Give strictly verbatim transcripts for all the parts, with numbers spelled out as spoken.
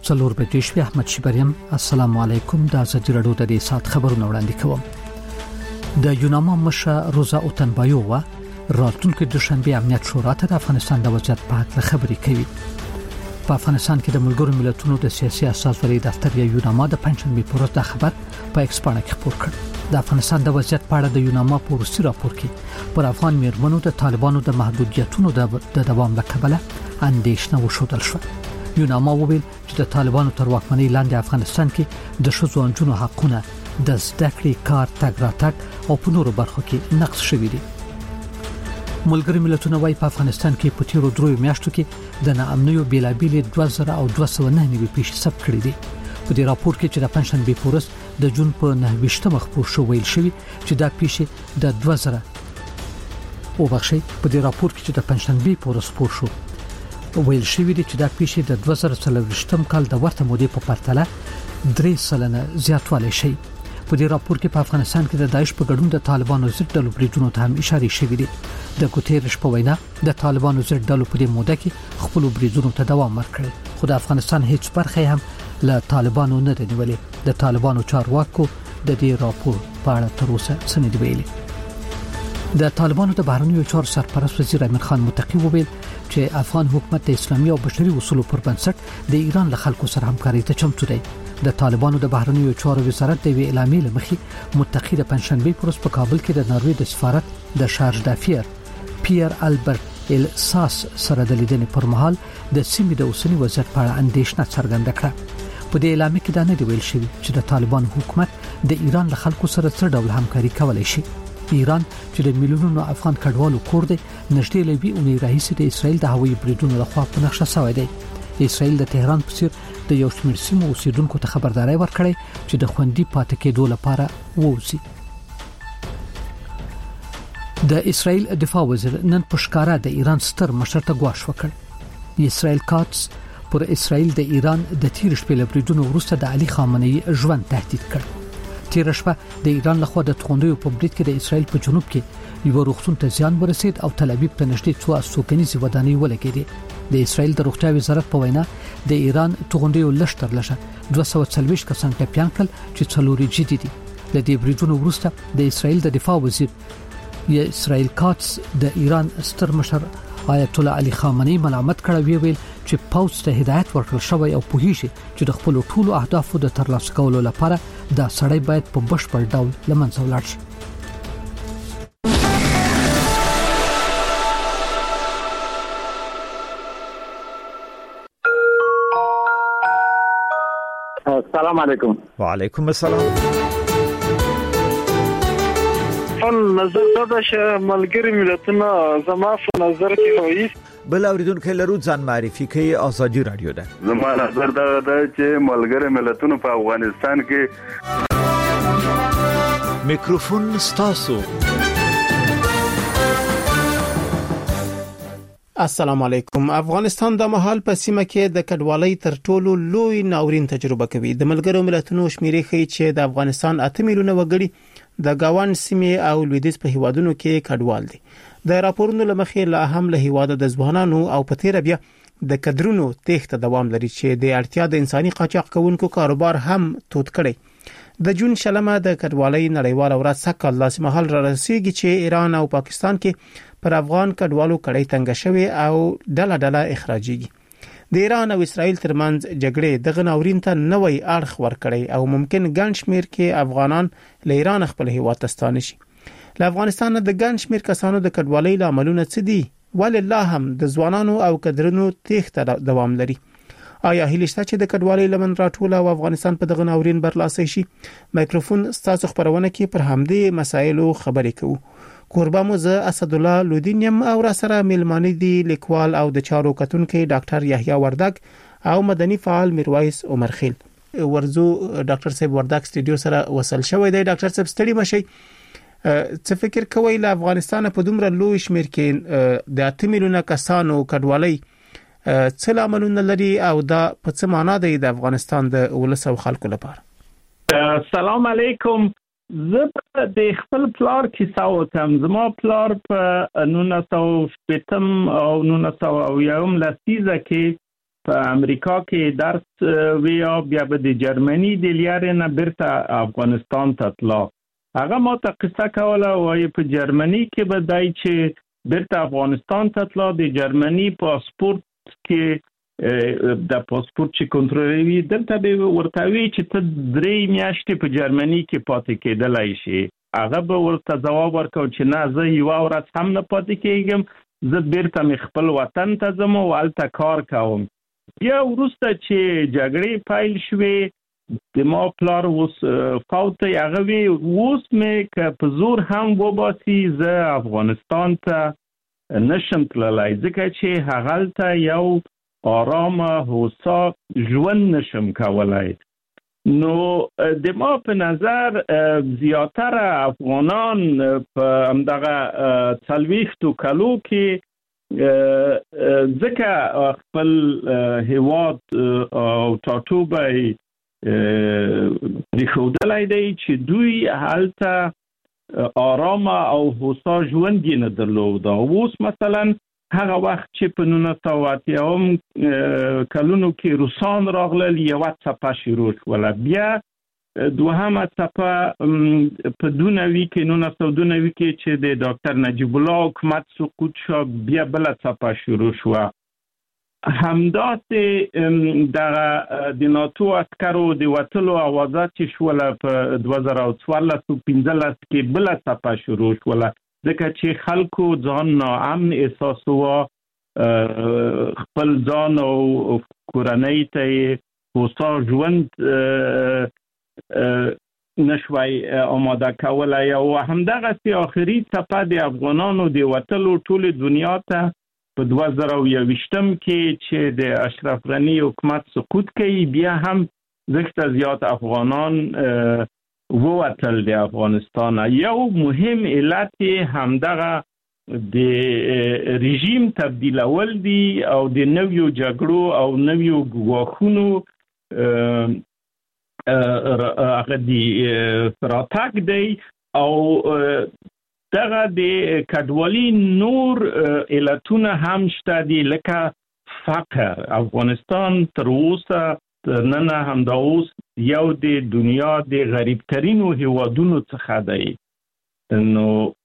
څلور بجې شوې. احمد شیبریم السلام علیکم. د ازادي رادیو د دې سات خبرونه وړاندې کوم. د یوناما مشر روزا اوتنبایووا راتلونکي دوشنبه امنیت شورا ته د افغانستان د وضعیت په اړه خبرې کوي. په افغانستان کې د ملګرو ملتونو د سیاسي اساسوري دفتر یا یوناما د پنځمې پروژه د خبر په ایکسپانه کې خبر کړ. د افغانستان د وضعیت په اړه د یوناما په وروستي راپور کې پر افغان میرمنو د طالبانو د محدودیتونو د دوام لکبله اندېښنه وښودل شو. یوناما وویل چې د طالبانو تر واکمنۍ لاندې افغانستان کې د ښځو او نجونو حقونه د زده کړې، کار، تګ راتګ او په نورو برخو کې نقض شوي دي. ملګري ملتونه وايي په افغانستان کې په تیرو درو میاشتو کې د ناامنیو بیلابیل دوه زره او دوه سوه نه نوي پیښې ثبت کړې دي. په دې راپور کې چې د پنځمې پورس د جون په نهه ویشتمه خبر شو ویل شوی چې دا پیښې د دوه زره او بخښي په دې راپور کې چې د پنځمې پورس خبر شو ویل شوی دی چې دا پیښې د دوه زره څلوېښتم کال د ورته مودې په پرتله درې سلنه زیاتوالی شي. په دې راپور کې په افغانستان کې د داعش په ګډون د طالبانو ضد ډلو بریدونو ته هم اشاره شوې دي. د ګوتيرش په وینا د طالبانو ضد ډلو په دې موده کې خپل بریدونو ته دوام ورکړي، خو د افغانستان هیڅ برخه هم له طالبانو نه دی نیولې. د طالبانو چارواکو د دې راپور په اړه تر اوسه څه نه دی ویلي. د طالبانو د بهرنیو چارو سرپرست وزیر امیر خان متقی وویل چې افغان حکومت د اسلامي او بشري اصولو پر بنسټ د ایران له خلکو سره همکاري ته چمتو دی. د طالبانو د بهرنیو چارو وزارت د وی اعلامیې لمخې متقی د پنځمې پروس په کابل کې د ناروې د سفارت د شارج دافیر پیر البرت ال ساس سره د لیدنې پر مهال د سیمې د اوسنی وضعیت په اړه اندېښنه څرګنده کړه. په دې اعلامیې کې دا نه دی ویل شوی چې د طالبان حکومت د ایران له خلکو سره څه ډول همکاري کولای شي. ایران چې د میلیونونو افغان کډوالو کور دی، نږدې لوي اونۍ راهیسې د اسرائیل د هوایي بریدونو لخوا په نقشه شوی دی. اسرائیل د تهران په څیر د یو شمېر سیمو اوسیدونکو ته خبرداري ورکړې چې د خوندي پاتې کېدو لپاره ووځي. د اسرائیل دفاع وزیر نن په ښکارا د ایران ستر مشر ته ګواښ وکړ. اسرائیل کاتس پر اسرائیل د ایران د تیر شپې له بریدونو وروسته د علي خامنه‌ای ژوند تهدید کړ. تیر شپه د ایران لخوا د توغندیو په برید کې د اسرائیل په جنوب کې یو روغتون ته زیان ورسید او تل ابیب ته نږدې څو استوګنیزې ودانۍ ولګېدې. د اسرائیل د روغتیا وزارت په وینا د ایران توغندیو لشتر لشه دوه سوه څلوېښت کسان ټپيان کړل چې څلوري جدي دي. د دې بریدونو وروسته د اسرائیل د دفاع وزیر یا اسرائیل کاتس د ایران ستر مشر آیت الله علي خامنه‌ای ملامت کړ، ویل چې پوځ ته هدایت ورکړل شوی او پوهیږي چې د خپل ټولو اهدافو د ترلاسه کولو لپاره دا سړی باید په بشپړ ډول لمنځه ولاړ شي. السلام علیکم. وعلیکم السلام. فن نظر دا چې ملګری ملتونه زما په نظر کې وایي بل اوریدونکو لرو ځان معرفي کوي. ازادي رادیو ده. زما نظر دا ده چې ملګری ملتونه په افغانستان کې میکروفون ستاسو. السلام علیکم. افغانستان د مهال په سیمه کې د کډوالۍ تر ټولو لوی ناورین تجربه کوي. د ملګرو ملتونو شمیرې ښیي چې د افغانستان اته میلیونه وګړي د گاوان سیمې او لویدیځ په هیوادونو کې کډوال دي. د راپورونو لمخې لا هم له هیواده د ځوانانو او په تیر بیا د کډرونو تېښته دوام لري چې د اړتیا د انساني قاچاق کوونکو کاروبار هم تود کړي. د جون شلمه د کډوالۍ نړیواله ورځ سکه لاسي محل را رسیږي چې ایران او پاکستان کې پر افغان کډوالو کړي تنګ شوی او ډله ډله اخراجيږي. د ایران او اسرائیل ترمنځ جګړې دغه ناورین ته نوې اړخ ورکړي او ممکن ګڼ شمیر کې افغانان له ایران خپل هیواد ته ستانه شي. له افغانستان د ګڼ شمیر کسانو د کډوالۍ لاملونه څه دي؟ ولله هم د ځوانانو او کډرونو تېښته دوام لري. آیا هیله شته چې د کډوالۍ لمن راټول او افغانستان په دغه ناورین برلاسي شي؟ مایکروفون ستاسو خبرونه کې پر همدې مسایلو خبرې کوو. کوربه مو زه اسد الله لودینیم او را سره ملمانه دي لیکوال او د چارو کتونکو ډاکټر یحیی وردګ او مدني فعال میرویس عمرخیل. ورزو ډاکټر صاحب وردګ سټډیو سره وصل شوی دی. ډاکټر صاحب ستړي مشي، څه فکر کوئ له افغانستان په دومره لوی شمیر کې د اته میلیونه کسانو کډوالۍ څه لاملونه لري او دا په څه معنا دی د افغانستان د ولس او خلکو لپاره؟ السلام علیکم. زه د خپل پلار کیسه وکم. زما پلار په نولس سوه شپږم او نولس سوه اویایم لسیزه کې په امریکا کې درس ویا بیا به د جرمني د لیارې نه بیرته افغانستان ته تلو. هغه ما ته قصه کوله وایي په جرمني کې به دای چې بیرته افغانستان ته تلو د جرمني پاسپورت کې د پاسپورت چې کنټرولوي دلته به ورته وی چې ته درې میاشتې په جرمني کې پاتې کېدلای شي. هغه به ورته ځواب ورکړ چې نه زه یو ورځ هم نه پاتې کېږم، زه بیرته مې خپل وطن ته ځم او هلته کار کوم. بیا وروسته چې جګړې پیل شوې د ما پلار اوس فوت هغه وی اوس مې که په زور هم وباسي زه افغانستان ته نشم تللی ځکه چې هغلته یو آرامه هوسا ژوند نشم کولی. نو د ما په نظر زیاتره افغانان په همدغه څلوېښتو کالو کې ځکه خپل هیواد او ټاټوبی پرېښودلی دی چې دوی هلته آرامه او هوسا ژوند یې نه درلوده. اوس مثلا هغه وخت چې په نولس سوه اتیاوم کلونو کې روسان راغلل یوه څپه شروع شوله، بیا دوهمه څپه په دوه نوي کې نولس سوه دوه نوي کې چې د ډاکټر نجیب الله حکومت سقوط شو بیا بله څپه شروع شوه. همداسې دغه د ناتو عسکرو د وتلو اوازه چې شوله په دوه زره څوارلس او پنځلس کې بله څپه شروع شوله ځکه چې خلکو ځان ناامن احساسوه، خپل ځان او کورنۍ ته یې هوسا ژوند نشوی آماده کولی. او همدغسې آخري څپه د افغانانو د وتلو ټولې دنیا ته په دوه زره یوویشتم کې چې د اشرف غني حکومت سقوط کوي بیا هم زښته زیات افغانان ووتل د افغانستان. یو مهم علت همدغه د رژیم تبدیلول دي او د نویو جګړو او نویو ګواښونو هغه د راتګ دی او دغه د کډوالي نور علتونه هم شته دي لکه فقر. افغانستان تر اوسه نن هم دا اوس یو د دنیا د غریب ترینو هیوادونو څخه دی. نو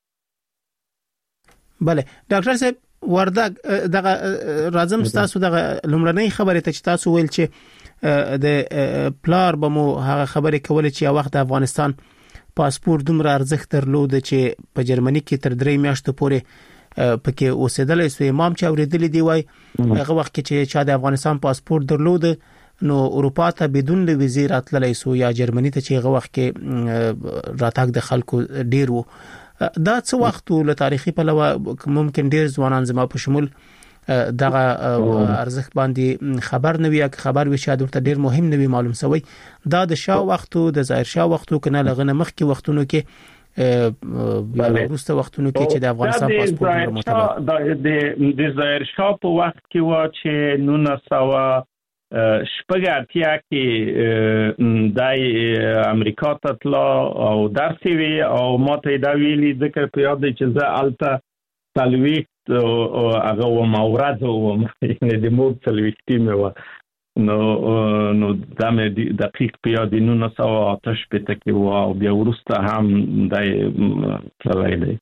بله ډاکټر صاحب وردګ دغه راځم تاسو دغه لومړنۍ خبره ته چې تاسو ویل چې د پلار به مو هغه خبره کوله چې یو وخت افغانستان پاسپورت دومره ارزښت درلود چې په جرمني کې تر درې میاشتو پورې پکې اوسېدلی سو. امام چې اورېدلی دی وای هغه وخت کې چې چا د افغانستان پاسپورت درلود نو اروپا ته بدون له ویزې راتللی سو یا جرمني ته چې هغه وخت کې راتګ د خلکو ډیر وو. دا څه وخت له تاریخي پلوه ممکن ډیر ځوانان زما په شمول دغه ارزښت باندې خبر نه وي یا خبر وي شاید ورته ډیر مهم نه وي معلوم سوی. دا د شاه وختو د ظاهر شاه وختو کنه لغنه مخکې وختونو کې بیا وروسته وختونو کې چې د افغانستان پاسپورت معتبر د ظاهر شاه په وخت کې و چې نولس سوه شپږ اتیا کې دای امریکا ته تلو او درس وی او ما ته دا ویلي ځکه په یاد چې زه الته څلوېښت او هغه و مورز او د مور څلوېښتي مې و نو نو دا مې دقیق په یاد نولس سوه اته شپېته کې و او بیا وروسته هم دای تللی دی.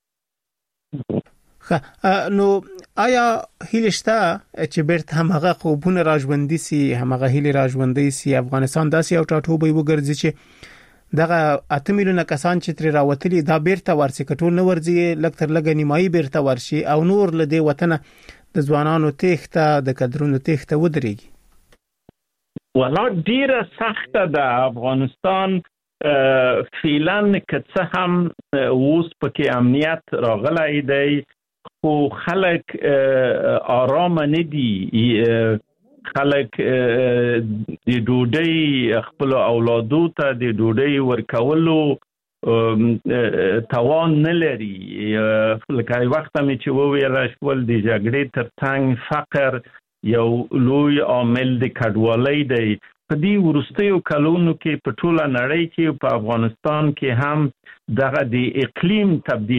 نو آیا هیله شته چې بیرته همغه خوبونه راژوندي سي همغه هیله راژوندي سي افغانستان داسې یو ټاټوبی وګرځي چې دغه اته میلیونه کسان چې تر راوتلي دا بیرته ورسي کټول نه ورځي لکه تر لګ نیمایي بیرته ورشي او نور له دې وطن د ځوانانو تخته د کډرونو تخته ودرېږي؟ ولا ډیره سخته ده. افغانستان فعلا که څه هم اوس پکې امنیت راغلی دی خو خلک آرام نه دي. خلک د ډوډۍ خپل اولادو ته د ډوډۍ ورکولو توان نه لري. لکه وخت مې چې وویل شول د جګړې ترڅنګ فقر یو لوی عامل د کډوالۍ دی. په دې وروستیو کلونو کې په ټوله نړۍ کې په افغانستان کې هم دغه د اقلیم تبدیل